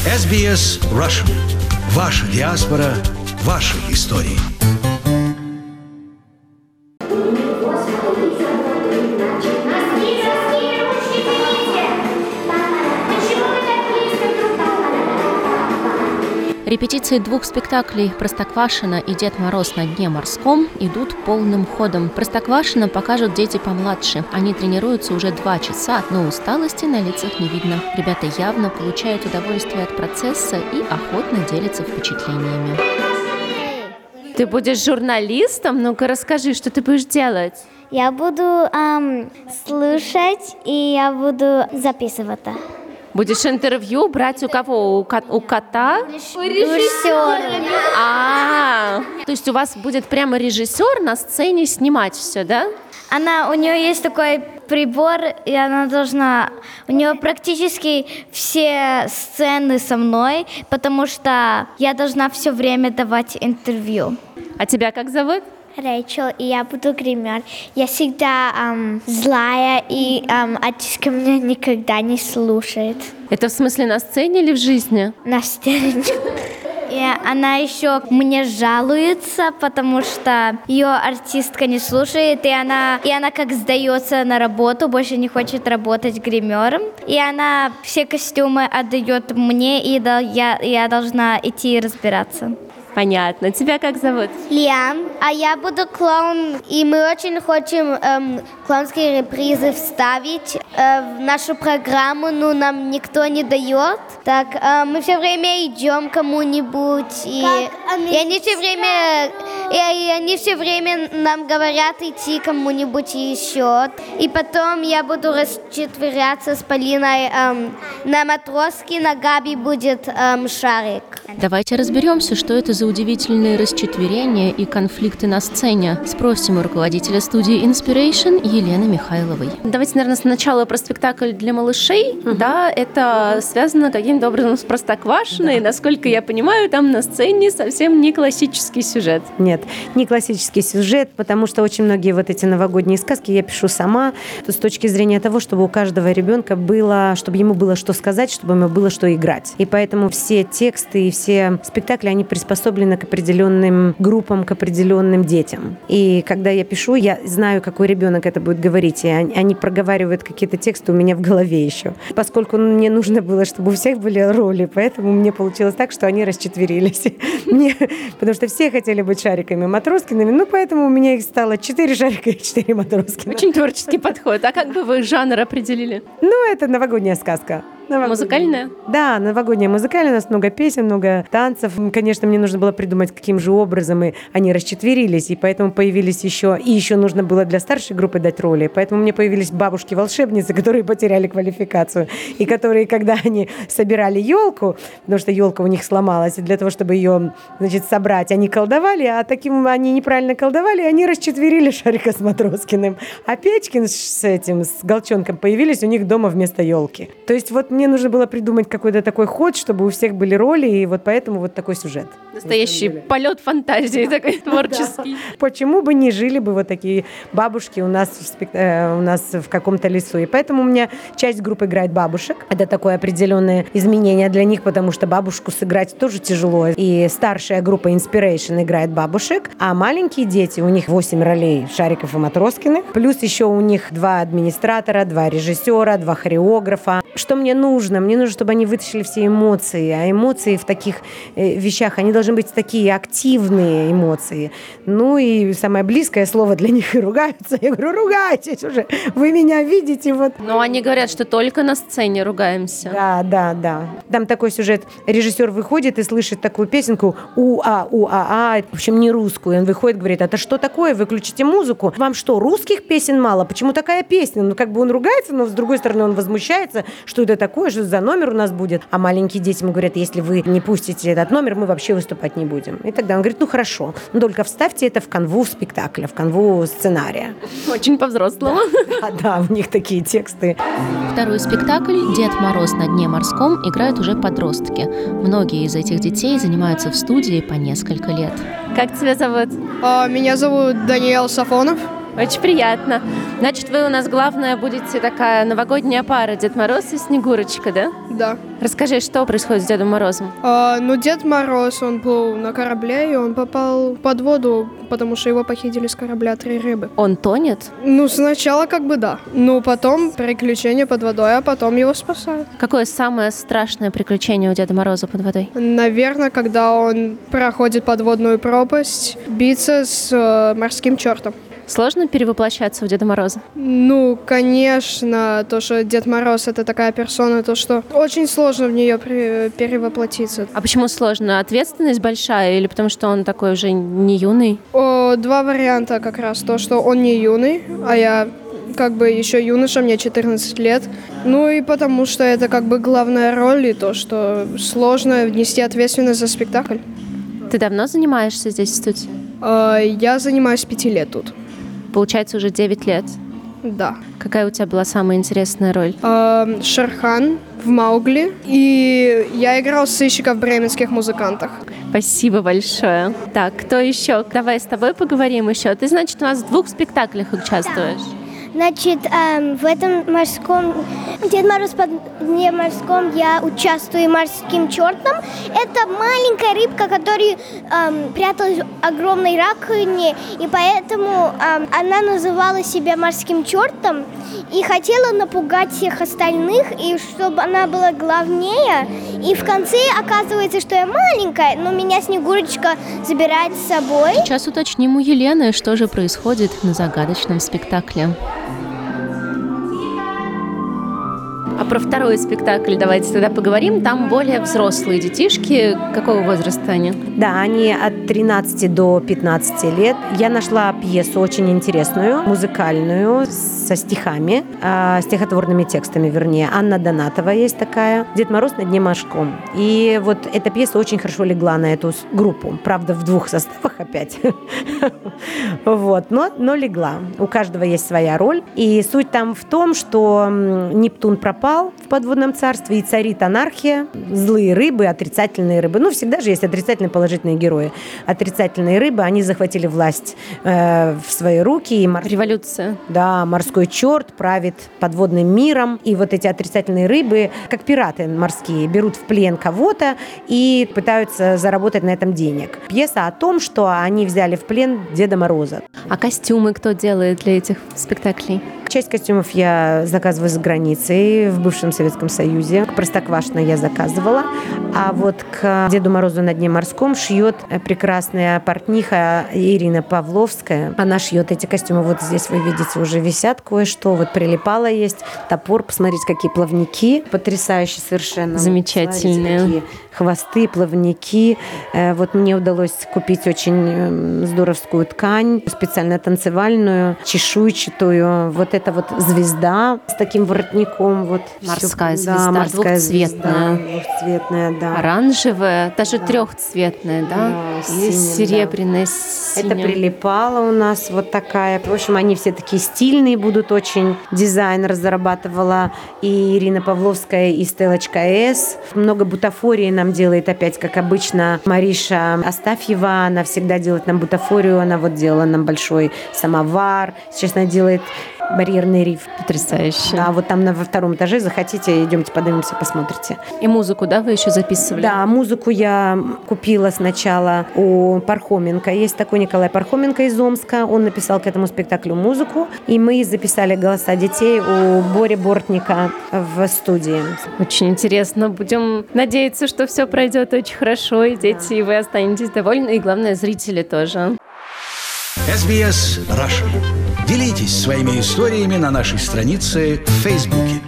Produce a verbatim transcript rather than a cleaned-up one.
эс би эс Russian. Ваша диаспора, ваши истории. Репетиции двух спектаклей «Простоквашино» и «Дед Мороз на дне морском» идут полным ходом. «Простоквашино» покажут дети помладше. Они тренируются уже два часа, но усталости на лицах не видно. Ребята явно получают удовольствие от процесса и охотно делятся впечатлениями. Ты будешь журналистом? Ну-ка расскажи, что ты будешь делать? Я буду эм, слушать, и я буду записывать. Будешь интервью брать у кого? У, ко- у кота? У режиссера. А, то есть у вас будет прямо режиссер на сцене снимать все, да? Она, у нее есть такой прибор, и она должна... У нее практически все сцены со мной, потому что я должна все время давать интервью. А тебя как зовут? Рэйчел, и я буду гример. Я всегда эм, злая, и эм, отец меня никогда не слушает. Это в смысле на сцене или в жизни? На сцене. И она еще мне жалуется, потому что ее артистка не слушает, и она, и она как сдается на работу, больше не хочет работать гримером. И она все костюмы отдает мне, и да, я, я должна идти и разбираться. Понятно. Тебя как зовут? Лиам, а я буду клоун, и мы очень хотим эм, клоунские репризы вставить э, в нашу программу, но нам никто не дает. Так, э, мы все время идем к кому-нибудь, и, и они все время, и, и они все время нам говорят идти к кому-нибудь еще. И потом я буду расчетверяться с Полиной. Эм, на матроске на Габи будет эм, шарик. Давайте разберемся, что это за удивительные расчетверения и конфликты на сцене. Спросим у руководителя студии Inspiration Елены Михайловой. Давайте, наверное, сначала про спектакль для малышей. Uh-huh. Да, это связано каким-то образом с Простоквашино, и, насколько я понимаю, там на сцене совсем не классический сюжет. Нет, не классический сюжет, потому что очень многие вот эти новогодние сказки я пишу сама с точки зрения того, чтобы у каждого ребенка было, чтобы ему было что сказать, чтобы ему было что играть. И поэтому все тексты и все спектакли, они приспособлены к определенным группам, к определенным детям. И когда я пишу, я знаю, какой ребенок это будет говорить, и они, они проговаривают какие-то тексты у меня в голове еще. Поскольку мне нужно было, чтобы у всех были роли, поэтому мне получилось так, что они расчетверились. Мне, потому что все хотели быть Шариками Матроскиными, ну, поэтому у меня их стало четыре Шарика и четыре Матроскина. Очень творческий подход. А как бы вы жанр определили? Ну, это новогодняя сказка. Новогодняя. Музыкальная? Да, новогодняя музыкальная. У нас много песен, много танцев. Конечно, мне нужно было придумать, каким же образом и они расчетверились, и поэтому появились еще... И еще нужно было для старшей группы дать роли. Поэтому мне появились бабушки-волшебницы, которые потеряли квалификацию. И которые, когда они собирали елку, потому что елка у них сломалась, и для того, чтобы ее, значит, собрать, они колдовали, а таким они неправильно колдовали, и они расчетверили Шарика с Матроскиным. А Печкин с этим, с Голчонком появились у них дома вместо елки. То есть вот мне нужно было придумать какой-то такой ход, чтобы у всех были роли, и вот поэтому вот такой сюжет. Настоящий полет фантазии такой творческий. Почему бы не жили бы вот такие бабушки у нас, в спект... у нас в каком-то лесу? И поэтому у меня часть группы играет бабушек. Это такое определенное изменение для них, потому что бабушку сыграть тоже тяжело. И старшая группа Inspiration играет бабушек, а маленькие дети, у них восемь ролей Шариков и Матроскины. Плюс еще у них два администратора, два режиссера, два хореографа. Что мне нужно? Мне нужно, чтобы они вытащили все эмоции. А эмоции в таких э, вещах, они должны быть такие активные эмоции. Ну и самое близкое слово для них — и ругаются. Я говорю, ругайтесь уже, вы меня видите. Вот. Но они говорят, что только на сцене ругаемся. Да, да, да. Там такой сюжет. Режиссер выходит и слышит такую песенку у-а, у-а-а, в общем, не русскую. Он выходит, говорит, это что такое? Выключите музыку. Вам что, русских песен мало? Почему такая песня? Ну, как бы он ругается, но с другой стороны он возмущается, что это такое, что за номер у нас будет. А маленькие дети ему говорят, если вы не пустите этот номер, мы вообще выступать не будем. И тогда он говорит, ну хорошо, но только вставьте это в канву спектакля, в канву сценария. Очень по-взрослому. Да, да, у них такие тексты. Второй спектакль «Дед Мороз на дне морском» играют уже подростки. Многие из этих детей занимаются в студии по несколько лет. Как тебя зовут? А, меня зовут Даниил Сафонов. Очень приятно. Значит, вы у нас главная будете такая новогодняя пара, Дед Мороз и Снегурочка, да? Да. Расскажи, что происходит с Дедом Морозом? А, ну, Дед Мороз, он был на корабле, и он попал под воду, потому что его похитили с корабля три рыбы. Он тонет? Ну, сначала как бы да. Ну, потом приключения под водой, а потом его спасают. Какое самое страшное приключение у Деда Мороза под водой? Наверное, когда он проходит подводную пропасть, биться с э, морским чертом. Сложно перевоплощаться у Деда Мороза? Ну, конечно, то, что Дед Мороз — это такая персона, то, что очень сложно в нее при- перевоплотиться. А почему сложно? Ответственность большая или потому что он такой уже не юный? О, два варианта как раз. То, что он не юный, а я как бы еще юноша, мне четырнадцать лет. Ну и потому что это как бы главная роль, и то, что сложно внести ответственность за спектакль. Ты давно занимаешься здесь в студии? Э, Я занимаюсь пяти лет тут. Получается, уже девять лет. Да. Какая у тебя была самая интересная роль? Э, Шерхан в «Маугли». И я играл сыщика в бременских музыкантах. Спасибо большое. Так, кто еще? Давай с тобой поговорим еще. Ты, значит, у нас в двух спектаклях участвуешь. Значит, эм, в этом морском Дед Мороз под дне морском я участвую морским чертом. Это маленькая рыбка, которая эм, пряталась в огромной раковине, и поэтому эм, она называла себя морским чертом и хотела напугать всех остальных, и чтобы она была главнее. И в конце оказывается, что я маленькая, но меня Снегурочка забирает с собой. Сейчас уточним у Елены, что же происходит на загадочном спектакле. А про второй спектакль давайте тогда поговорим. Там более взрослые детишки. Какого возраста они? Да, они от тринадцати до пятнадцати лет. Я нашла пьесу очень интересную, музыкальную, со стихами, э, стихотворными текстами, вернее. Анна Донатова есть такая. «Дед Мороз на дне морском». И вот эта пьеса очень хорошо легла на эту группу. Правда, в двух составах опять. Вот, но, но легла. У каждого есть своя роль. И суть там в том, что Нептун пропал в подводном царстве, и царит анархия, злые рыбы, отрицательные рыбы. Ну, всегда же есть отрицательные и положительные герои. Отрицательные рыбы, они захватили власть э, в свои руки. И мор... Революция. Да, морской черт правит подводным миром. И вот эти отрицательные рыбы, как пираты морские, берут в плен кого-то и пытаются заработать на этом денег. Пьеса о том, что они взяли в плен Деда Мороза. А костюмы кто делает для этих спектаклей? Часть костюмов я заказываю за границей, в бывшем Советском Союзе. К Простоквашино я заказывала. А вот к Деду Морозу на дне морском шьет прекрасная портниха Ирина Павловская. Она шьет эти костюмы. Вот здесь вы видите, уже висят кое-что. Вот прилипало есть. Топор. Посмотрите, какие плавники. Потрясающие совершенно. Замечательные. Смотрите, какие хвосты, плавники. Вот мне удалось купить очень здоровскую ткань, специально танцевальную, чешуйчатую. Вот это вот звезда с таким воротником. Вот морская все, звезда, да, морская двухцветная. Звезда, двухцветная, да. Оранжевая, даже да. трехцветная, да? Да, Есть синим, серебряная, да. с синим. Это прилипало у нас вот такая. В общем, они все такие стильные будут очень. Дизайн разрабатывала и Ирина Павловская, и Стеллочка С. Много бутафории нам делает опять, как обычно, Мариша Астафьева. Она всегда делает нам бутафорию. Она вот делала нам большой самовар. Сейчас она делает барьерный риф. Потрясающе. Да, вот там на, во втором этаже, захотите, идемте поднимемся, посмотрите. И музыку, да, вы еще записывали? Да, музыку я купила сначала у Пархоменко. Есть такой Николай Пархоменко из Омска. Он написал к этому спектаклю музыку. И мы записали голоса детей у Бори Бортника в студии. Очень интересно. Будем надеяться, что все пройдет очень хорошо, и дети, да. и вы останетесь довольны, и, главное, зрители тоже. эс би эс Russian. Делитесь своими историями на нашей странице в Фейсбуке.